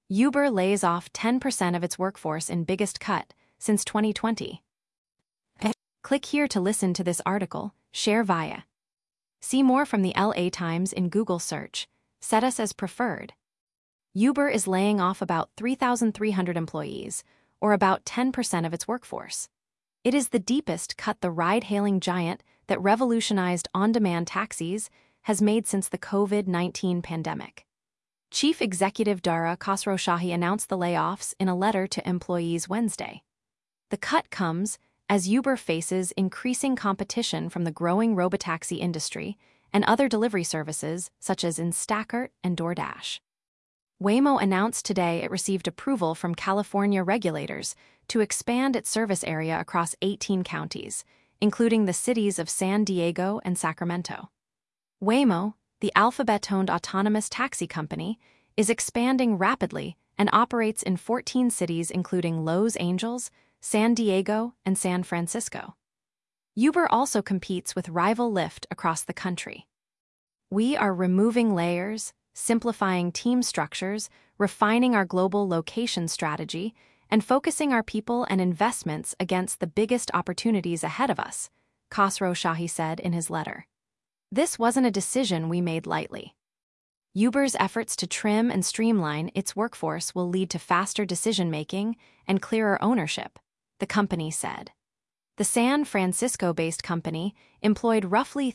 Uber lays off 10% of its workforce in biggest cut since 2020. Click here to listen to this article, share via. See more from the LA Times in Google search. Set us as preferred. Uber is laying off about 3,300 employees, or about 10% of its workforce. It is the deepest cut the ride-hailing giant that revolutionized on-demand taxis has made since the COVID-19 pandemic. Chief Executive Dara Khosrowshahi announced the layoffs in a letter to employees Wednesday. The cut comes as Uber faces increasing competition from the growing robotaxi industry and other delivery services such as Instacart and DoorDash. Waymo announced today it received approval from California regulators to expand its service area across 18 counties, including the cities of San Diego and Sacramento. Waymo, the Alphabet-owned autonomous taxi company, is expanding rapidly and operates in 14 cities including Los Angeles, San Diego, and San Francisco. Uber also competes with rival Lyft across the country. We are removing layers, simplifying team structures, refining our global location strategy, and focusing our people and investments against the biggest opportunities ahead of us, Khosrowshahi said in his letter. This wasn't a decision we made lightly. Uber's efforts to trim and streamline its workforce will lead to faster decision-making and clearer ownership, the company said. The San Francisco-based company employed roughly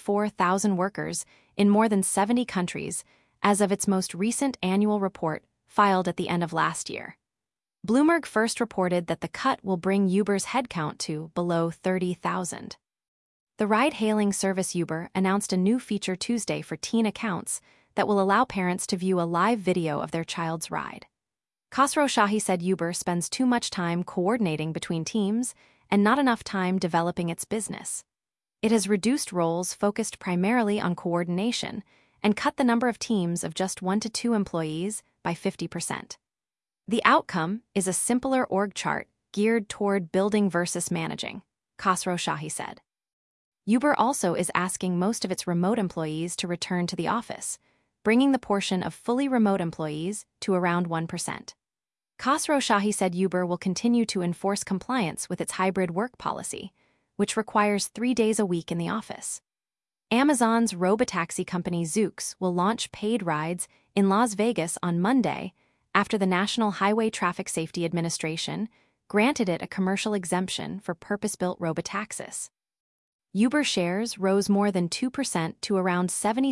34,000 workers in more than 70 countries as of its most recent annual report filed at the end of last year. Bloomberg first reported that the cut will bring Uber's headcount to below 30,000. The ride-hailing service Uber announced a new feature Tuesday for teen accounts that will allow parents to view a live video of their child's ride. Khosrowshahi said Uber spends too much time coordinating between teams and not enough time developing its business. It has reduced roles focused primarily on coordination and cut the number of teams of just 1 to 2 employees by 50%. The outcome is a simpler org chart geared toward building versus managing, Khosrowshahi said. Uber also is asking most of its remote employees to return to the office, bringing the portion of fully remote employees to around 1%. Khosrowshahi said Uber will continue to enforce compliance with its hybrid work policy, which requires 3 days a week in the office. Amazon's robotaxi company Zoox will launch paid rides in Las Vegas on Monday after the National Highway Traffic Safety Administration granted it a commercial exemption for purpose-built robotaxis. Uber shares rose more than 2% to around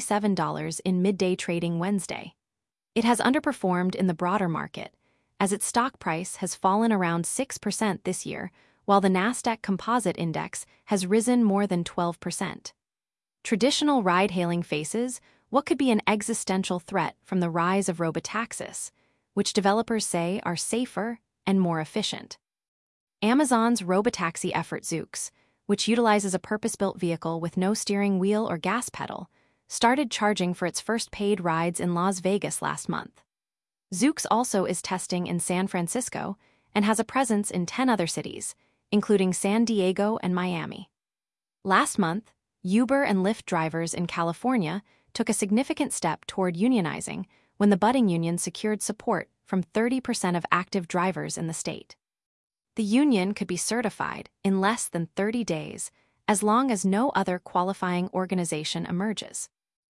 $77 in midday trading Wednesday. It has underperformed in the broader market, as its stock price has fallen around 6% this year, while the Nasdaq Composite Index has risen more than 12%. Traditional ride-hailing faces what could be an existential threat from the rise of robotaxis, which developers say are safer and more efficient. Amazon's robotaxi effort Zoox, which utilizes a purpose-built vehicle with no steering wheel or gas pedal, started charging for its first paid rides in Las Vegas last month. Zoox also is testing in San Francisco and has a presence in 10 other cities, including San Diego and Miami. Last month, Uber and Lyft drivers in California took a significant step toward unionizing when the budding union secured support from 30% of active drivers in the state. The union could be certified in less than 30 days as long as no other qualifying organization emerges.